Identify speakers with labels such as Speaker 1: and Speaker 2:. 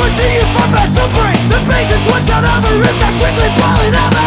Speaker 1: pushing you from best to break. The patience once out of her impact quickly falling out.